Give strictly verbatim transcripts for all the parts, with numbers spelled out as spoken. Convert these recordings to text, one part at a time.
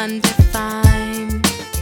undefined.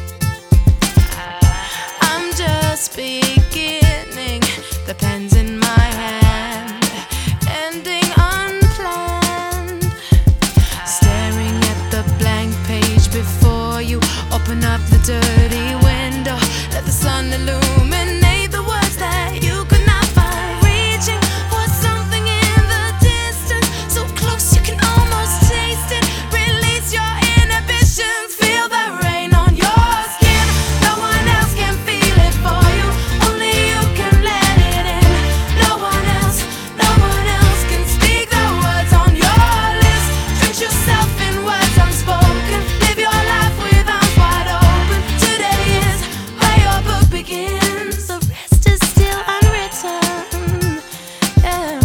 I'm just beginning, the pen's in my hand, ending unplanned. Staring at the blank page before you, open up the dirty window, let the sun illuminate the words that you could not find. Reaching for something in the distance, so close you can almost taste it. Release your inhibitions, feel the rain on your skin. No one else can feel it for you, only you can let it in. No one else, no one else can speak the words on your lips. Drench yourself in words unspoken, live your life with arms wide open. Today is where your book begins, the rest is still unwritten. Yeah.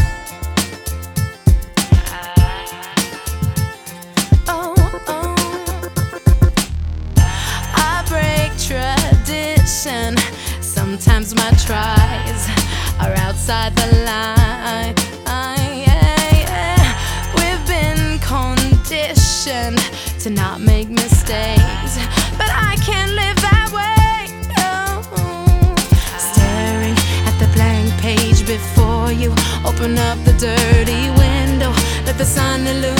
Oh, oh. I break tradition. Sometimes my tries are outside the line. Yeah, yeah. We've been conditioned to not make mistakes, but I can't live that way. Oh. Staring at the blank page before you, open up the dirty window, let the sun illuminate